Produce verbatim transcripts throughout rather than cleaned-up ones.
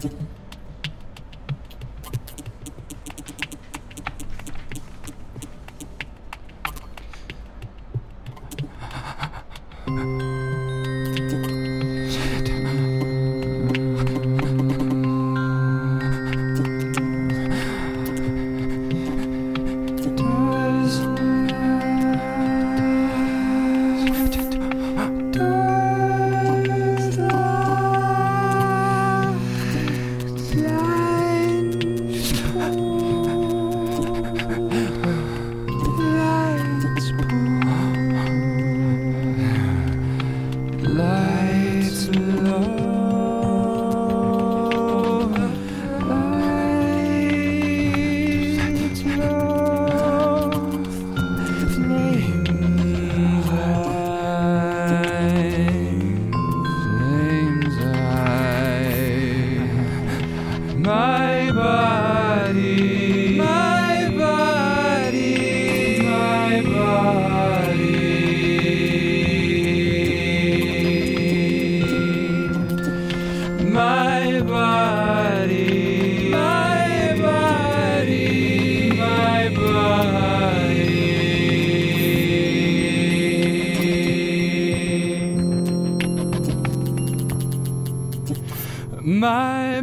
My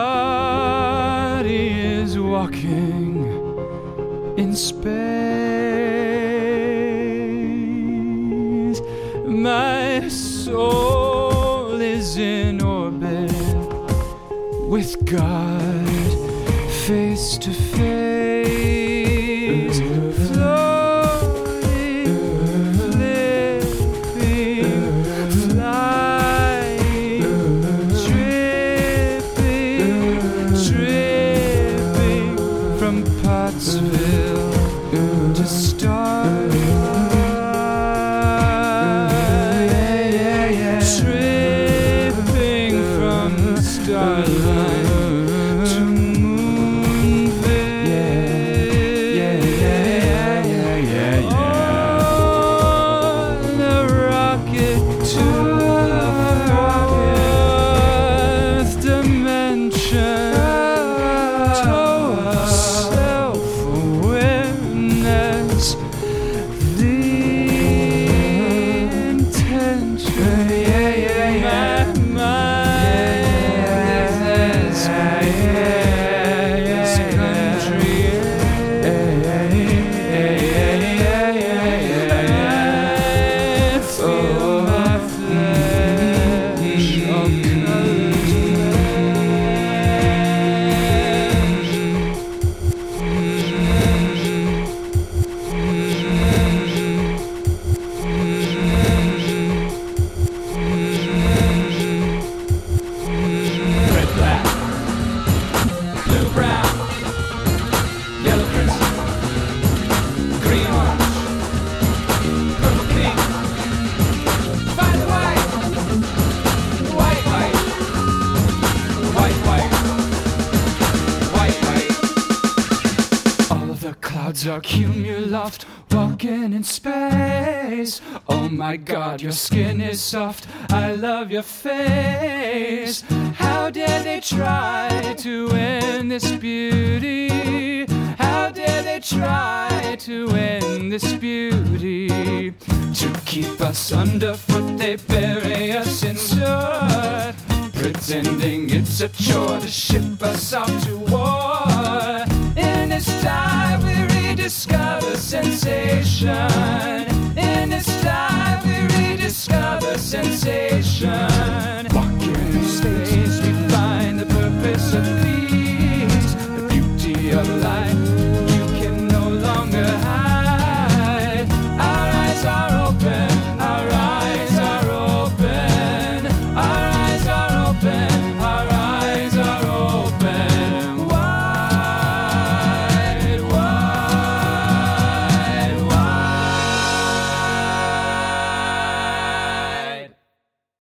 body is walking in space. My soul is in orbit with God face to face. Floating, flipping, flying, tripping from Pottsville to Starlight, tripping from Starlight to Moonville, on a rocket to the fourth dimension. Self-awareness, the intention, my mind is this country. I feel my flesh all colored. Red, black, blue, brown, yellow, crimson, green, orange, purple, pink, violet, white, white, white, white, white, white, white. All of the clouds are cumuloft, walking in space. Oh my God, your skin is soft. I love your face. How dare they try to end this beauty? How dare they try to end this beauty? To keep us underfoot, they bury us in dirt, pretending it's a chore to ship us off to war. In this time we rediscover sensation. In this time we rediscover sensation.